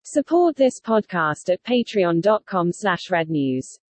Support this podcast at patreon.com/rednews.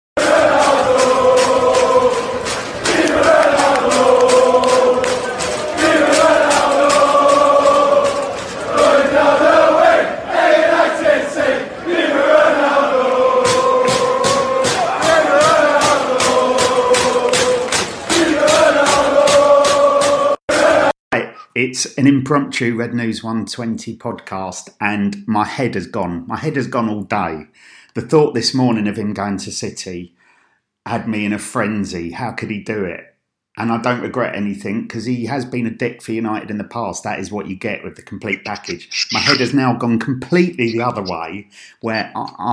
It's an impromptu Red News 120 podcast and my head has gone. My head has gone all day. The thought this morning of him going to City had me in a frenzy. How could he do it? And I don't regret anything because he has been a dick for United in the past. That is what you get with the complete package. My head has now gone completely the other way where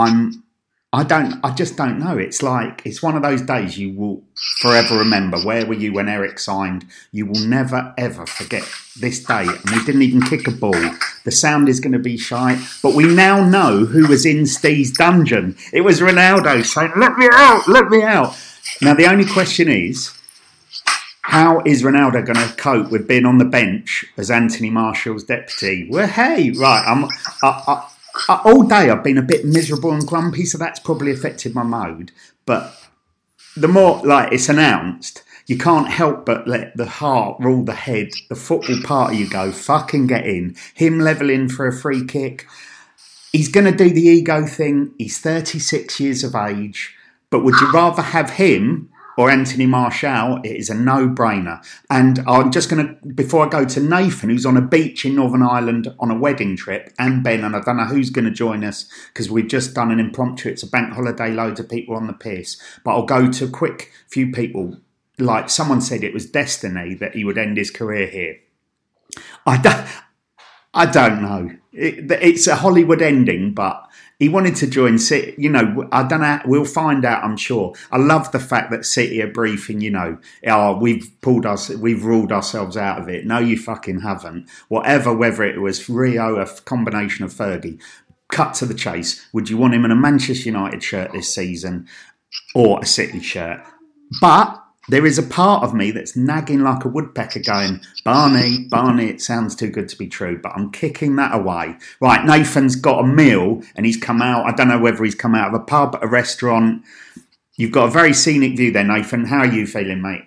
I just don't know. It's like, it's one of those days you will forever remember. Where were you when Eric signed? You will never, ever forget this day. And we didn't even kick a ball. The sound is going to be shite. But we now know who was in Steve's dungeon. It was Ronaldo saying, let me out, let me out. Now, the only question is, how is Ronaldo going to cope with being on the bench as Anthony Martial's deputy? Well, hey, right, all day I've been a bit miserable and grumpy, so that's probably affected my mood. But the more it's announced, you can't help but let the heart rule the head. The football part of you go, fucking get in. Him levelling for a free kick. He's going to do the ego thing. He's 36 years of age. But would you rather have him or Anthony Martial? It is a no-brainer. And I'm just going to, before I go to Nathan, who's on a beach in Northern Ireland on a wedding trip, and Ben, and I don't know who's going to join us because we've just done an impromptu, it's a bank holiday, loads of people on the piss. But I'll go to a quick few people. Like someone said it was destiny that he would end his career here. I don't know. It's a Hollywood ending, but he wanted to join City. You know, I don't know. We'll find out, I'm sure. I love the fact that City are briefing, we've ruled ourselves out of it. No, you fucking haven't. Whatever, whether it was Rio, a combination of Fergie. Cut to the chase. Would you want him in a Manchester United shirt this season or a City shirt? But there is a part of me that's nagging like a woodpecker going, Barney, it sounds too good to be true, but I'm kicking that away. Right, Nathan's got a meal and he's come out. I don't know whether he's come out of a pub, a restaurant. You've got a very scenic view there, Nathan. How are you feeling, mate?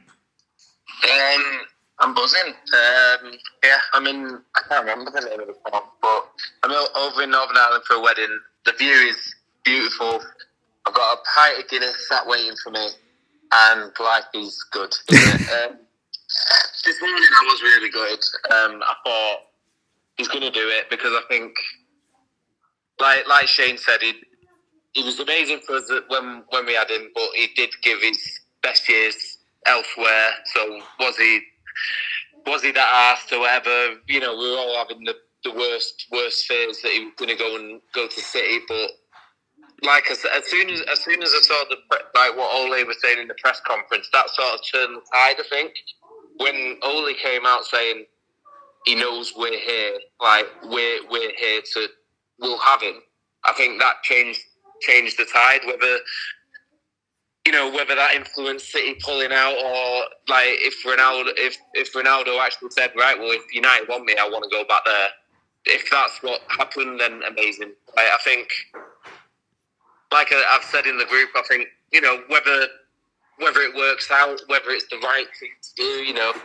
I'm buzzing. I can't remember the name of the pub, but I'm over in Northern Ireland for a wedding. The view is beautiful. I've got a pint of Guinness sat waiting for me. And life is good, isn't it? This morning I was really good. I thought he's going to do it because I think, like Shane said, he was amazing for us when we had him, but he did give his best years elsewhere. So was he that arsed or whatever? You know, we were all having the worst fears that he was going to go to City, but. Like as soon as I saw what Ole was saying in the press conference, that sort of turned the tide. I think when Ole came out saying he knows we're here, like we're here we'll have him. I think that changed the tide. Whether that influenced City pulling out or like if Ronaldo actually said, right, well, if United want me, I want to go back there. If that's what happened, then amazing. I think. Like I've said in the group, I think, whether it works out, whether it's the right thing to do,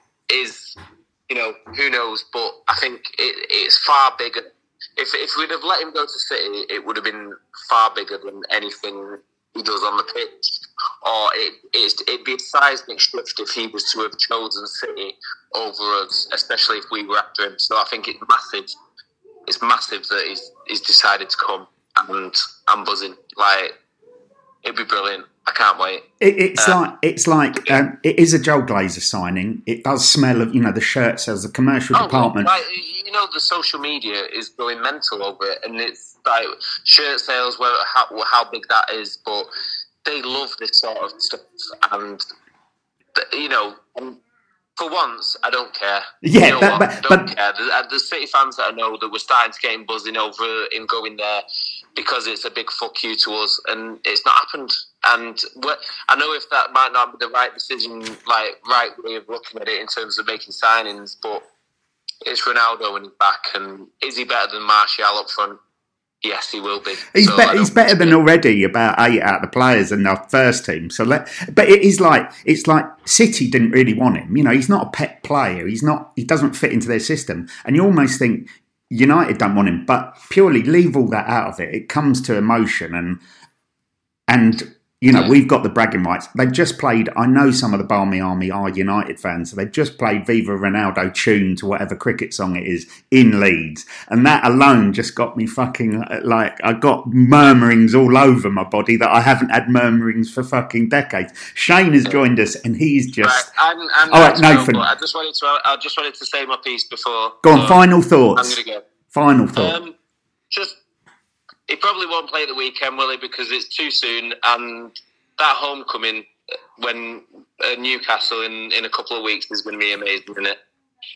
who knows? But I think it's far bigger. If we'd have let him go to City, it would have been far bigger than anything he does on the pitch. Or it'd be a seismic shift if he was to have chosen City over us, especially if we were after him. So I think it's massive. It's massive that he's decided to come. And I'm buzzing. It'd be brilliant. I can't wait. It is a Joel Glazer signing. It does smell of the shirt sells, the commercial department. The social media is going mental over it, and it's like shirt sales, how big that is, but they love this sort of stuff, and for once, I don't care. Yeah, I don't care. The City fans that I know that were starting to get him buzzing over him going there because it's a big fuck you to us, and it's not happened. And I know if that might not be the right decision, right way of looking at it in terms of making signings, but it's Ronaldo when he's back, and is he better than Martial up front? yes, he will be. He's better than already about 8 out of the players in our first team. But it's like City didn't really want him. He's not a pet player. He doesn't fit into their system. And you almost think United don't want him. But purely leave all that out of it. It comes to emotion and. We've got the bragging rights. They've just played, I know some of the Barmy Army are United fans, so they've just played Viva Ronaldo tuned to whatever cricket song it is in Leeds. And that alone just got me fucking, I got murmurings all over my body that I haven't had murmurings for fucking decades. Shane has joined us and he's just... Right, all right, Nathan. I just wanted to say my piece before. Go on, final thoughts. I'm going to go. Final thought. He probably won't play the weekend, will he? Because it's too soon, and that homecoming when Newcastle in a couple of weeks is going to be amazing, isn't it?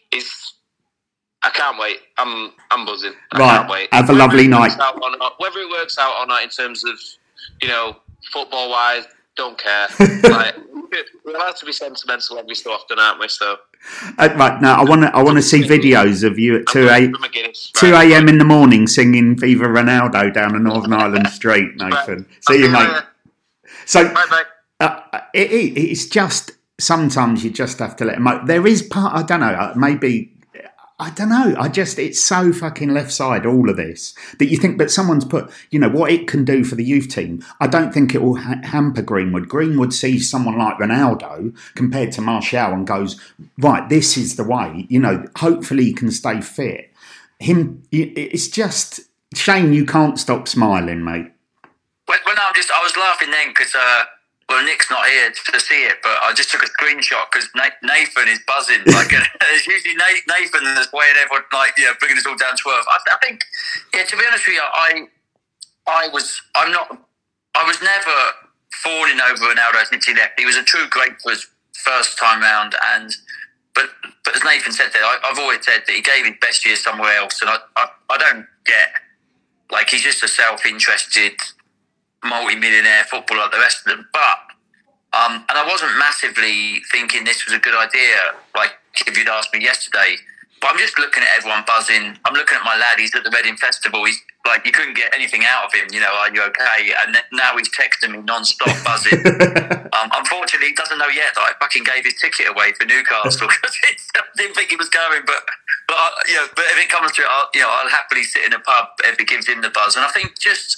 I can't wait. I'm buzzing. I can't wait. Have a lovely night. Whether it works out or not in terms of football wise, don't care. We're allowed to be sentimental every so often, aren't we? So. Right now, I want to see videos of you at 2 a.m. in the morning singing "Viva Ronaldo" down a Northern Ireland street, Nathan. See you, mate. So, it's just sometimes you just have to let them out. There is part. I don't know. Maybe. I don't know. It's so fucking left side, all of this, that you think, but someone's put, what it can do for the youth team. I don't think it will hamper Greenwood. Greenwood sees someone like Ronaldo compared to Martial and goes, right, this is the way, hopefully he can stay fit. It's just, Shane, you can't stop smiling, mate. Well, no, I was laughing then because, Nick's not here to see it, but I just took a screenshot because Nathan is buzzing. It's usually Nathan that's weighing everyone, bringing us all down to earth. I think, to be honest with you, I was never falling over Ronaldo since he left. He was a true great for his first time round, but as Nathan said there, I've always said that he gave his best years somewhere else, and I don't get he's just a self-interested multi-millionaire footballer like the rest of them, but and I wasn't massively thinking this was a good idea if you'd asked me yesterday, but I'm just looking at everyone buzzing. I'm looking at my lad, he's at the Reading Festival, he's you couldn't get anything out of him, are you okay? And now he's texting me non-stop buzzing. Unfortunately he doesn't know yet that I fucking gave his ticket away for Newcastle because I didn't think he was going, but if it comes to it, I'll happily sit in a pub if it gives him the buzz. And I think just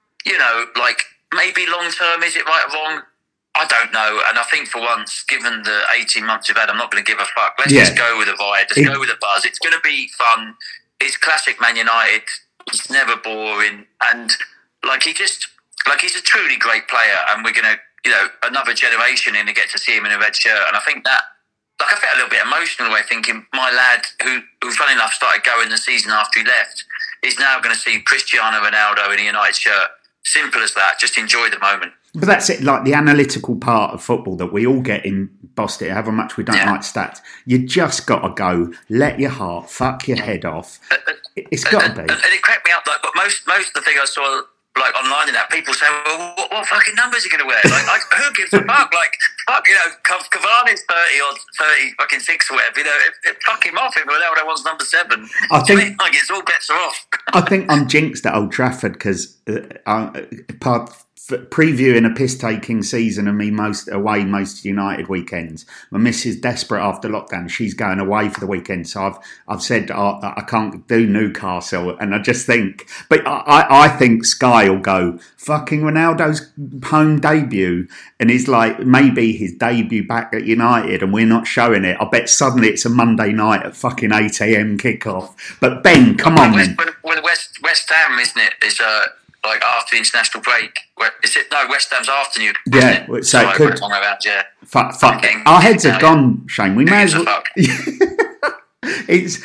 maybe long term, is it right or wrong? I don't know. And I think for once, given the 18 months we've had, I'm not going to give a fuck. Let's just go with the vibe. Let's go with the buzz. It's going to be fun. It's classic Man United. It's never boring. And he's a truly great player. And we're going to, another generation going to get to see him in a red shirt. And I think that, I felt a little bit emotional away thinking my lad, who funny enough started going the season after he left, is now going to see Cristiano Ronaldo in a United shirt. Simple as that. Just enjoy the moment. But that's it, the analytical part of football that we all get in Boston, however much we don't like stats. You just got to go, let your heart fuck your head off. It's got to be. And it cracked me up, but most of the thing I saw online and that, people say, well, what fucking numbers are you going to wear? Who gives a fuck? Cavani's 30 or 30 fucking 6 or whatever, fuck him off if Ronaldo wants number 7. I think it's all bets are off. I think I'm jinxed at Old Trafford because previewing a piss-taking season of me most United weekends. My missus desperate after lockdown. She's going away for the weekend, so I've said I can't do Newcastle, and I just think, but I think Sky will go fucking Ronaldo's home debut, and he's maybe his debut back at United, and we're not showing it. I bet suddenly it's a Monday night at fucking 8 a.m. kickoff. But Ben, come on, man. When West Ham, isn't it? Is after the international break. Is it? No, West Ham's after you. Yeah, so it could. Fuck. Our heads have gone, Shane. We may as well. It's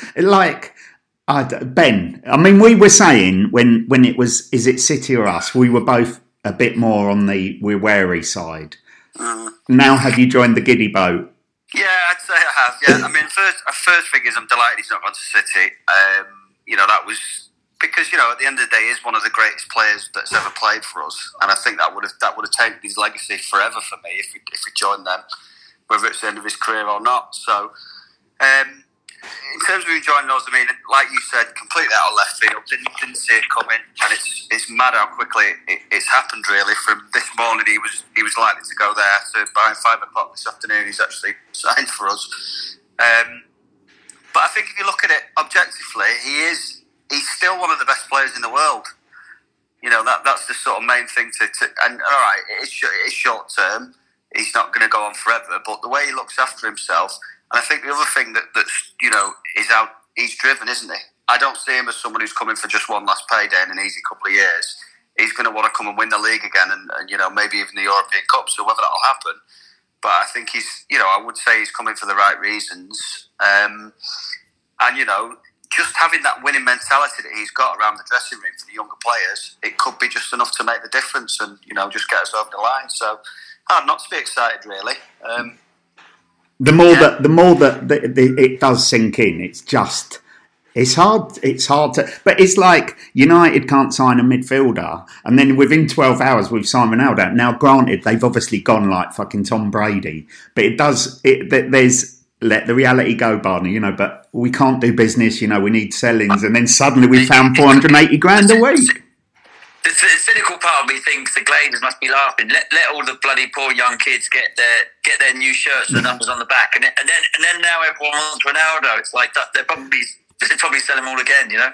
Ben. I mean, we were saying when it was, is it City or us? We were both a bit more on the we're wary side. Now, have you joined the giddy boat? Yeah, I'd say I have. Yeah, I mean, first thing is I'm delighted he's not gone to City. That was. Because at the end of the day, he's one of the greatest players that's ever played for us, and I think that would have taken his legacy forever for me if he joined them, whether it's the end of his career or not. So, in terms of enjoying those, I mean, like you said, completely out of left field. Didn't see it coming, and it's mad how quickly it's happened. Really, from this morning, he was likely to go there. So by 5 o'clock this afternoon, he's actually signed for us. But I think if you look at it objectively, he's still one of the best players in the world. You know, that's the sort of main thing and all right, it's short term. He's not going to go on forever, but the way he looks after himself, and I think the other thing that's you know is how he's driven, isn't he? I don't see him as someone who's coming for just one last payday in an easy couple of years. He's going to want to come and win the league again, and you know maybe even the European Cup. So whether that'll happen, but I think I would say he's coming for the right reasons, and you know. Just having that winning mentality that he's got around the dressing room for the younger players, it could be just enough to make the difference and, you know, just get us over the line. So, hard not to be excited, really. The more that it does sink in, it's hard to... But it's like United can't sign a midfielder, and then within 12 hours we've signed Ronaldo. Now, granted, they've obviously gone like fucking Tom Brady, but there's... Let the reality go, Barney, you know, but we can't do business, you know, we need sellings, and then suddenly we found 480 grand a week. The cynical part of me thinks the Glazers must be laughing. Let all the bloody poor young kids get their new shirts with the numbers on the back, and then now everyone wants Ronaldo. It's like they're probably sell them all again, you know.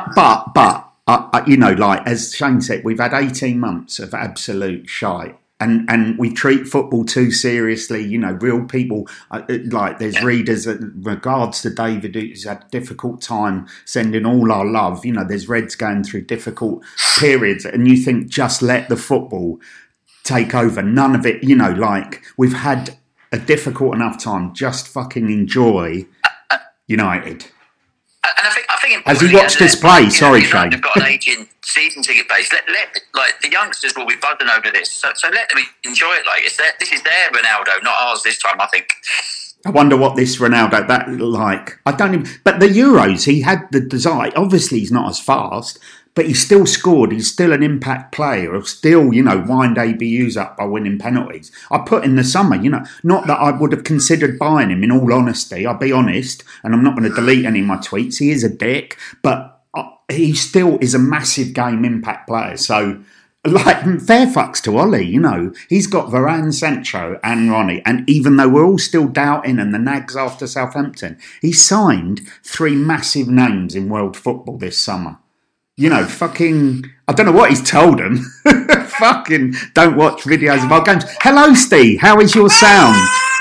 But you know, like as Shane said, we've had 18 months of absolute shite. And we treat football too seriously, you know, real people, like there's readers, regards to David, who's had a difficult time, sending all our love, you know, there's Reds going through difficult periods, and you think just let the football take over. None of it, you know, like we've had a difficult enough time, just fucking enjoy United. And I think as he watched us play, sorry, Shane. They've got an aging season ticket base. Let like the youngsters will be buzzing over this, so let them enjoy it. Like this is their Ronaldo, not ours this time. I think. I wonder what this Ronaldo I don't even. But the Euros, he had the desire. Obviously, he's not as fast, but he still scored. He's still an impact player. He'll still, you know, wind ABUs up by winning penalties. I put in the summer, you know, not that I would have considered buying him, in all honesty. I'll be honest, and I'm not going to delete any of my tweets. He is a dick, but he still is a massive game impact player. So, like, fair fucks to Ollie, you know. He's got Varane, Sancho and Ronnie. And even though we're all still doubting and the nags after Southampton, he signed 3 massive names in world football this summer. You know, fucking... I don't know what he's told them. Fucking don't watch videos of our games. Hello, Steve. How is your sound?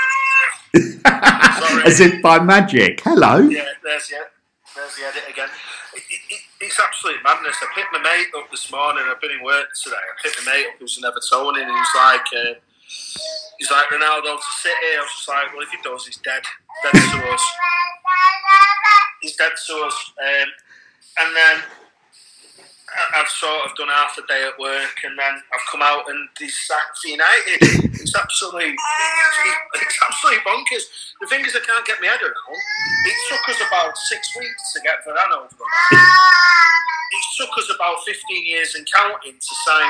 As if by magic. Hello. Yeah, there's the edit again. It's absolute madness. I picked my mate up this morning. I've been in work today. I picked my mate up who's an Evertonian, and he's like Ronaldo to City. I was just like, well, if he does, he's dead. Dead to us. He's dead to us. And then I've sort of done half a day at work, and then I've come out and he's sacked for United. It's absolutely bonkers. The thing is, I can't get my head around. It took us about 6 weeks to get Varane over the line. It took us about 15 years and counting to sign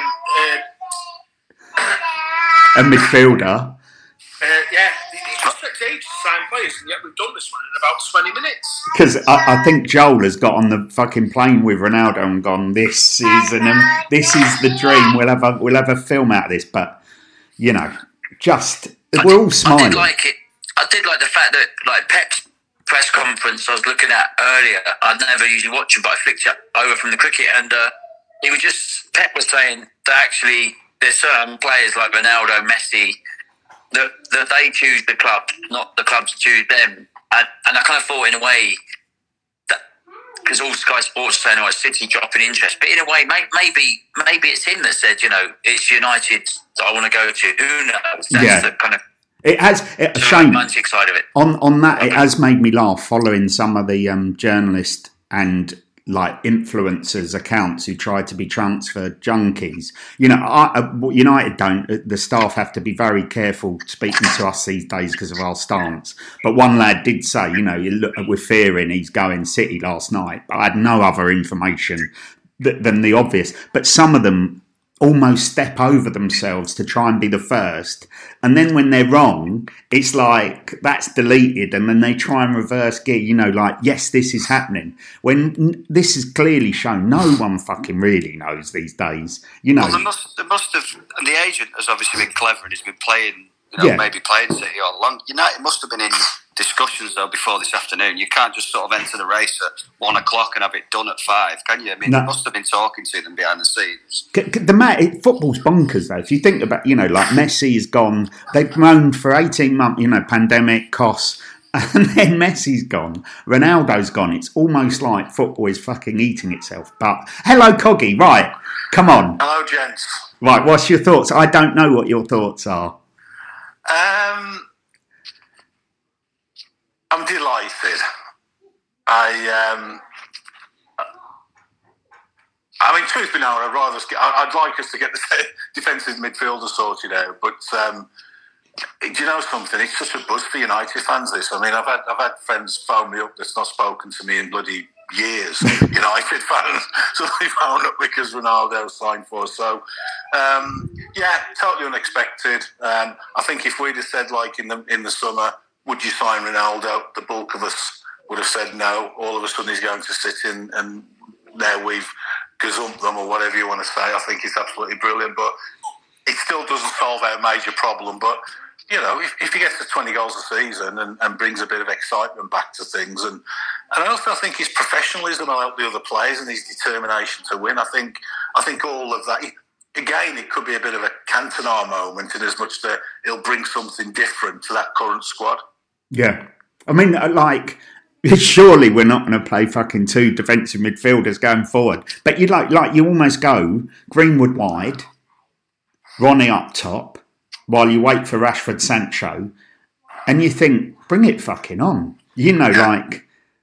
a midfielder. It just takes ages to sign players, and yet we've done this one in about 20 minutes. Because I think Joel has got on the fucking plane with Ronaldo and gone, this is the dream. We'll have a film out of this, but you know, we're all smiling. I did like it. I did like the fact that, like, Pep's press conference I was looking at earlier. I never usually watch it, but I flicked it over from the cricket, and Pep was saying that actually there's certain players like Ronaldo, Messi, that they choose the club, not the clubs choose them. And I kind of thought, in a way, that because all Sky Sports are saying, it's City dropping interest, but in a way, maybe it's him that said, you know, it's United that I want to go to. Who knows? That's the kind of it has Shane, romantic side of it. On that, it has made me laugh following some of the journalists and like influencers accounts who try to be transfer junkies. You know, United don't. The staff have to be very careful speaking to us these days because of our stance. But one lad did say, you know, we're fearing he's going City last night. But I had no other information than the obvious. But some of them almost step over themselves to try and be the first. And then when they're wrong, it's like that's deleted and then they try and reverse gear, like, yes, this is happening. When this is clearly shown, no one fucking really knows these days, Well, they must have, and the agent has obviously been clever and he's been playing, maybe playing City all along. United must have been in discussions though before this afternoon. You can't just sort of enter the race at 1 o'clock and have it done at 5, can you? I mean, No. they must have been talking to them behind the scenes. Football's bonkers though. If you think about, like Messi is gone, they've moaned for 18 months, pandemic costs, and then Messi's gone, Ronaldo's gone. It's almost like football is fucking eating itself. But hello, Coggy, right? Come on, Hello, gents. right. What's your thoughts? I don't know what your thoughts are. I'm delighted. Truth be known, I'd like us to get the defensive midfielder sorted out. But do you know something? It's such a buzz for United fans. This. I mean, I've had friends phone me up that's not spoken to me in bloody years. United fans, so they phone up because Ronaldo signed for us. So, totally unexpected. I think if we'd have said like in the summer, would you sign Ronaldo? The bulk of us would have said no. All of a sudden he's going to sit in, and now we've gazumped them or whatever you want to say. I think it's absolutely brilliant, but it still doesn't solve our major problem. But if he gets to 20 goals a season and brings a bit of excitement back to things, and I also think his professionalism will help the other players and his determination to win. I think all of that. Again, it could be a bit of a Cantona moment in as much that he'll bring something different to that current squad. Yeah, I mean, surely we're not going to play fucking 2 defensive midfielders going forward. But you you almost go Greenwood wide, Ronnie up top, while you wait for Rashford, Sancho, and you think, bring it fucking on. And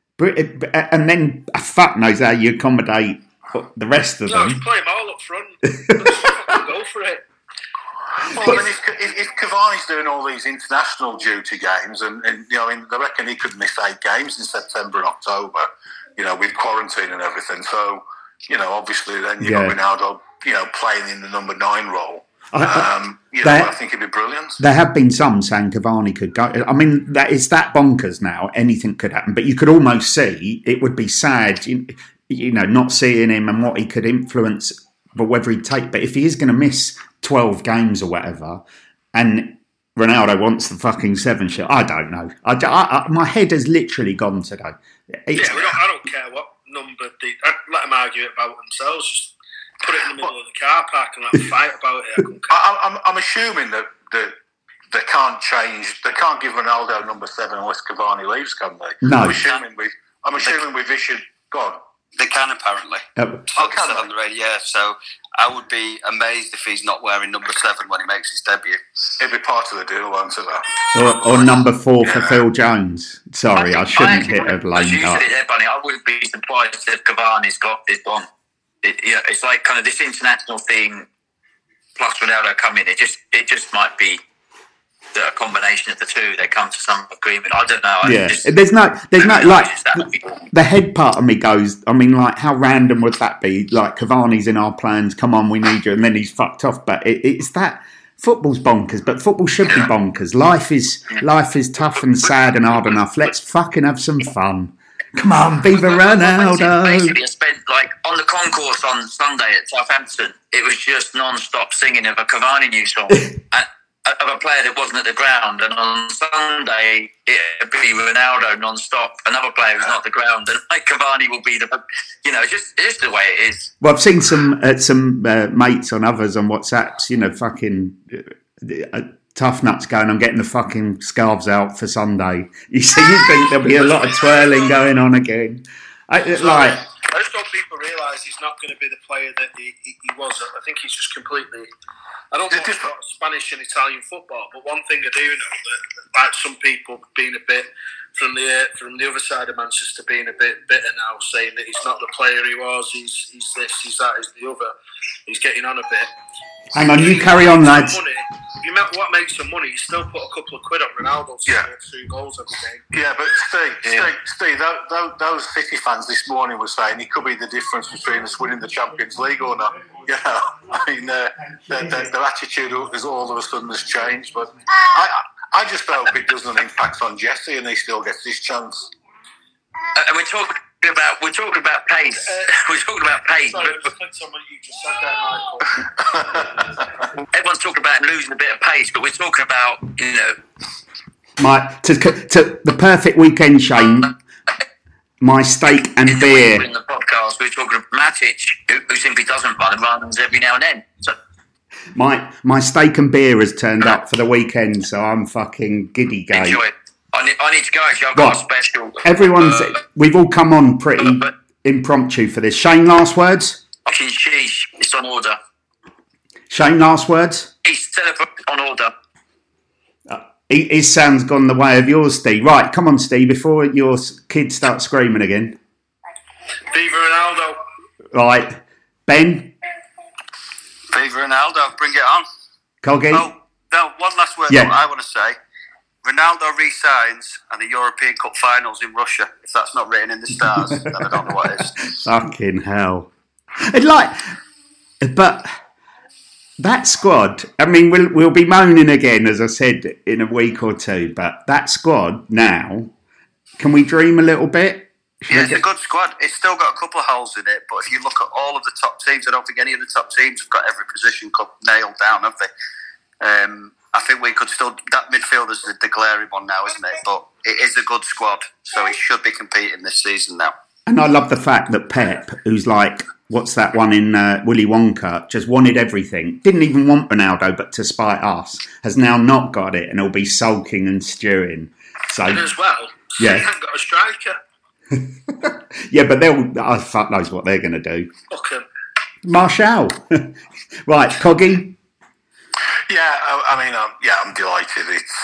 then fuck knows how you accommodate the rest of them. Just play them all up front. Just fucking go for it. Well, if Cavani's doing all these international duty games, and they reckon he could miss 8 games in September and October, with quarantine and everything. So, obviously then you've got Ronaldo, playing in the number 9 role. I think it'd be brilliant. There have been some saying Cavani could go. I mean, it's that bonkers now. Anything could happen, but you could almost see it would be sad, not seeing him and what he could influence, but whether he'd take. But if he is going to miss 12 games or whatever, and Ronaldo wants the fucking 7 shot, I don't know. My head has literally gone today. I don't care what number I'd let them argue it about themselves. Just put it in the middle of the car park and let them fight about it. I'm assuming that they can't change. They can't give Ronaldo number 7 unless Cavani leaves, can they? No. I'm assuming we've issued. Go on. They can apparently. Said on the radio, yeah. So I would be amazed if he's not wearing number 7 when he makes his debut. It'd be part of the deal, won't it? Or number 4 for Phil Jones. Sorry, I shouldn't hit a lame dart. Bunny, I wouldn't be surprised if Cavani's is gone. It's like kind of this international thing plus Ronaldo coming. It just might be a combination of the two. They come to some agreement. I don't know. There's no the head part of me goes, I mean, like, how random would that be? Like, Cavani's in our plans, come on, we need you, and then he's fucked off. But it's that football's bonkers, but football should be bonkers. Life is tough and sad and hard enough. Let's fucking have some fun. Come on, Viva Ronaldo. Basically, I spent on the concourse on Sunday at Southampton. It was just non-stop singing of a Cavani new song. Of a player that wasn't at the ground, and on Sunday it'd be Ronaldo non-stop, another player who's not at the ground, and Cavani will be it's just the way it is. Well, I've seen some mates on others on WhatsApps, fucking tough nuts going, I'm getting the fucking scarves out for Sunday. You think there'll be a lot of twirling going on again. I just hope people realise he's not going to be the player that he was. I think he's just completely. I don't watch Spanish and Italian football, but one thing I do know that like some people being a bit from the other side of Manchester being a bit bitter now, saying that he's not the player he was. He's this, he's that, he's the other. He's getting on a bit. Hang on, you carry on, lads. What makes some money? You still put a couple of quid on Ronaldo to score 2 goals every game. Yeah, but Steve, those City fans this morning were saying it could be the difference between us winning the Champions League or not. You know, I mean, their attitude is all of a sudden has changed. But I just hope it doesn't impact on Jesse and he still gets his chance. And we're talking about pace. We're talking about pace. Sorry, reflect on what you just said there, Michael. Everyone's talking about losing a bit of pace, but we're talking about, you know... To the perfect weekend, Shane, my steak and beer. In the podcast, we're talking of Matic, who simply doesn't run and runs every now and then. So, my steak and beer has turned up for the weekend, so I'm fucking giddy gay. Enjoy it. I need to go, actually. I've got a special... We've all come on pretty impromptu for this. Shane, last words? Fucking sheesh. It's on order. Shane, last words? He's on order. His sound's gone the way of yours, Steve. Right, come on, Steve, before your kids start screaming again. Viva Ronaldo. Right. Ben? Viva Ronaldo. Bring it on. Coggy? Oh, no, one last word I want to say. Ronaldo resigns and the European Cup finals in Russia. If that's not written in the stars, then I don't know what is. Fucking hell. But that squad, I mean, we'll be moaning again, as I said, in a week or two, but that squad now, can we dream a little bit? Yeah, it's a good squad. It's still got a couple of holes in it, but if you look at all of the top teams, I don't think any of the top teams have got every position nailed down, have they? I think we could still... That midfield is the glaring one now, isn't it? But it is a good squad, so it should be competing this season now. And I love the fact that Pep, who's like, what's that one in Willy Wonka, just wanted everything, didn't even want Ronaldo, but to spite us, has now not got it, and he'll be sulking and stewing. So, and as well, yeah. He hasn't got a striker. Yeah, but fuck knows what they're going to do. Fuck him. Martial. Right, Coggy? Yeah, I'm delighted. It's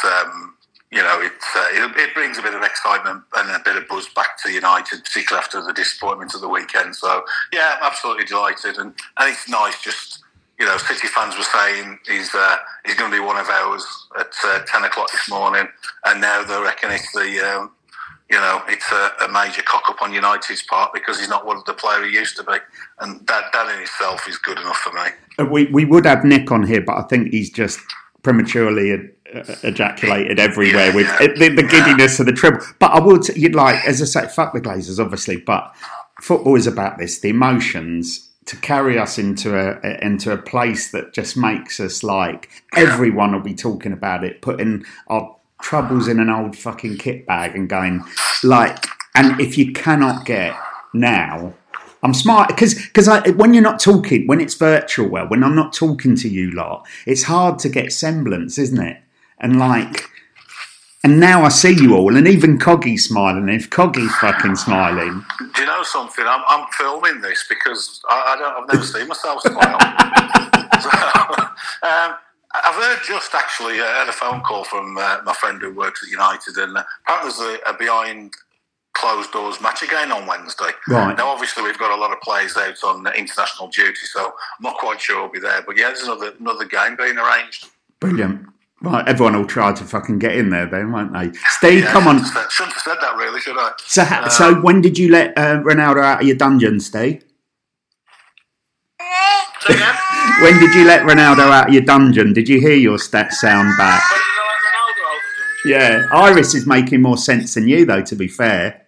it brings a bit of excitement and a bit of buzz back to United, particularly after the disappointment of the weekend. So yeah, I'm absolutely delighted, and it's nice. Just City fans were saying he's going to be one of ours at 10 o'clock this morning, and now they reckon it's it's a major cock up on United's part because he's not what the player he used to be, and that in itself is good enough for me. We would have Nick on here, but I think he's just prematurely ejaculated everywhere with the giddiness of the treble. But I would, as I say, fuck the Glazers, obviously, but football is about this, the emotions, to carry us into a place that just makes us like, everyone will be talking about it, putting our troubles in an old fucking kit bag and going, and if you cannot get now... I'm smart because when you're not talking, when it's virtual, when I'm not talking to you lot, it's hard to get semblance, isn't it? And now I see you all, and even Coggy's smiling. If Coggy's fucking smiling, do you know something? I'm filming this because I've never seen myself smile. I've heard had a phone call from my friend who works at United, and apparently there's a behind closed doors match again on Wednesday. Right. Now, obviously, we've got a lot of players out on international duty, so I'm not quite sure we'll be there. But yeah, there's another game being arranged. Brilliant. Right, everyone will try to fucking get in there then, won't they? Steve, come on. Shouldn't have said that, really, should I? So when did you let Ronaldo out of your dungeon, Steve? When did you let Ronaldo out of your dungeon? Did you hear your sound back? Yeah, Iris is making more sense than you, though, to be fair.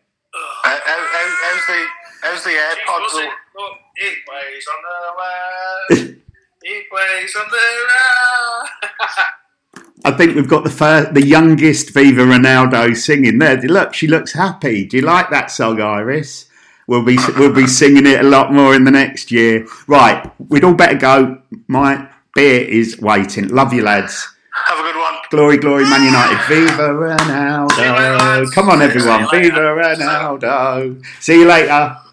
How's the AirPods? He plays on the way. He plays on the road. I think we've got the youngest Viva Ronaldo singing there. Look, she looks happy. Do you like that song, Iris? We'll be singing it a lot more in the next year. Right, we'd all better go. My beer is waiting. Love you, lads. Have a good one. Glory, glory, Man United. Viva Ronaldo. Come on, everyone. Viva Ronaldo. See you later.